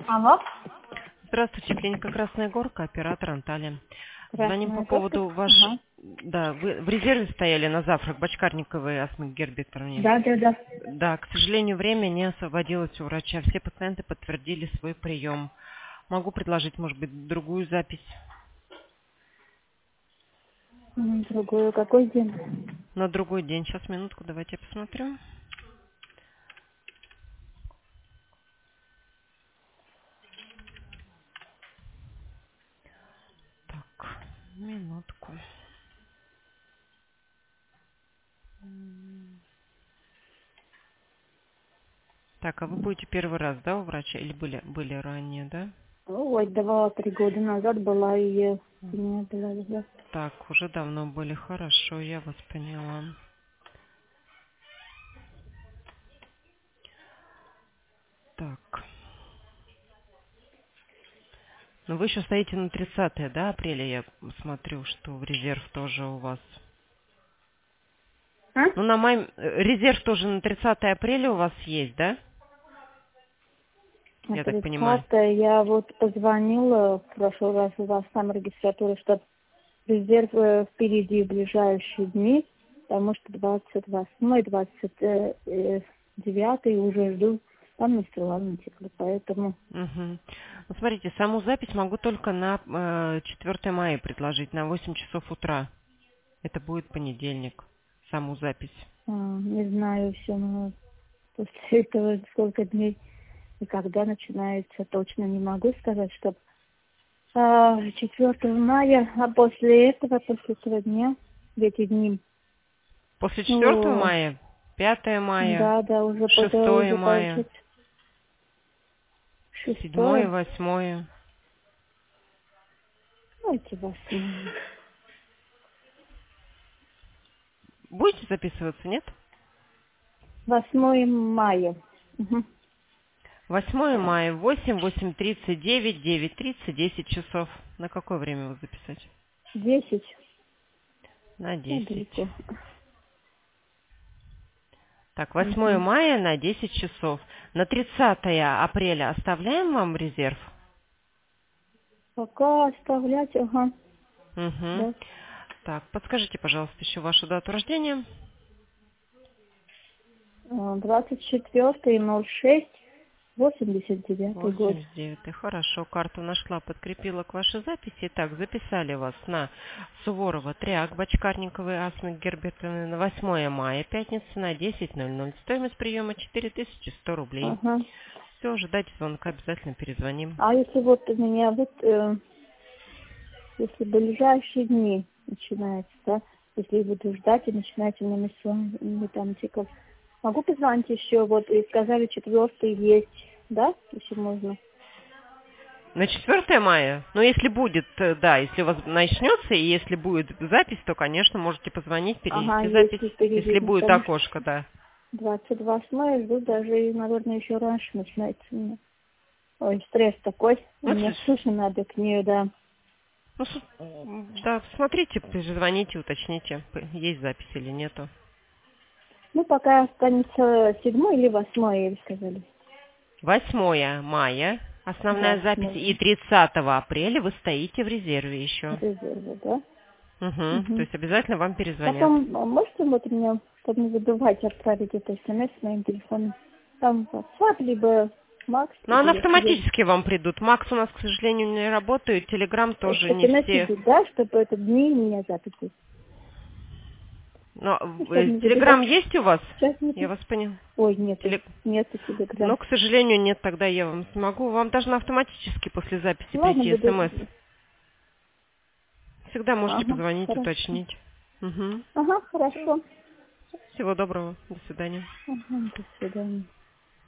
Алло. Здравствуйте, клиника Красная Горка, оператор Анталия. Звоним по Красная Горка. поводу Ага. Да, вы в резерве стояли на завтрак Бочкарниковой Асмы Гербертовне. Да. Да, к сожалению, время не освободилось у врача. Все пациенты подтвердили свой прием. Могу предложить, может быть, другую запись Другую какой день? на другой день. Сейчас, минутку, давайте я посмотрю. Так, минутку. Так, а вы будете первый раз, да, у врача? Или были ранее, да? Ой, 2-3 года назад была и у меня была, да. Так, уже давно были. Хорошо, я вас поняла. Так. Ну, вы еще стоите на 30 да, апреля, я смотрю, что в резерв тоже у вас. А? Ну, на май... резерв тоже на 30 апреля у вас есть, да? На Я так понимаю. 30 я вот позвонила в прошлый раз у вас там регистратура, что резерв впереди в ближайшие дни, потому что 28-й, 29-й уже жду там менструальный цикл, поэтому... Угу. Ну, смотрите, саму запись могу только на 4 мая предложить, на 8 часов утра. Это будет понедельник, саму запись. Не знаю все, но после этого сколько дней и когда начинается, точно не могу сказать, что 4 мая, а после этого дня, в эти дни, После 4 ну, мая, 5 мая, да, уже 6 уже мая, получится 7, 6, 8. давайте 8. Будете записываться, нет? 8 мая. Угу. 8 мая, 8, 8:30, 9, 9:30, 10 часов. На какое время вы записать? 10, На 10. недалеко. Так, 8 Угу. мая на 10 часов. На 30 апреля оставляем вам резерв? Пока оставлять, ага, Угу. да. Так, подскажите, пожалуйста, еще вашу дату рождения. 24.06, 89 год. 89. Хорошо, карту нашла, подкрепила к вашей записи. Так, записали вас на Суворова, Триак, Бочкарниковой, Асмы Гербертовны на 8 мая, пятница на 10:00. Стоимость приема 4100 рублей. Ага. Все, ожидайте звонка, обязательно перезвоним. А если вот у меня вот, если ближайшие дни начинается, да, если я буду ждать и начинать у меня менструальный там цикл, могу позвонить еще, вот, и сказали, 4 есть, да, если можно? На 4 мая? Ну, если будет, да, если у вас начнется, и если будет запись, то, конечно, можете позвонить, Ага, перенести запись, если впереди, если ну, будет потому что окошко, да. 28 жду, даже, и, наверное, еще раньше начинается у меня. Ой, стресс такой, Ну, мне срочно надо к ней, да. ну, да, смотрите, звоните, уточните, есть запись или нету. Ну, пока останется 7 или 8, вы сказали. 8 мая, основная запись, 8 и 30 апреля вы стоите в резерве еще. резервы, да? Угу, то Угу. есть обязательно вам перезвонят. Потом, можете вот мне, чтобы не забывать, отправить это смс с моим телефоном? Там WhatsApp, либо Макс, Но либо он если... автоматически вам придут. Макс у нас, к сожалению, не работает, Телеграм тоже не СМС все. идут, да, чтобы это дни у меня записи. Но Ну, чтобы не Телеграм забывать. есть у вас? Сейчас Я нету. вас понял. Ой, нету. Теле- Нету телеграм. Но, к сожалению, нет, тогда я вам смогу. Вам должна автоматически после записи Ладно, прийти буду... СМС. Всегда можете Ага, позвонить, хорошо. уточнить. Угу. Ага, хорошо. Всего доброго. До свидания. Ага, до свидания.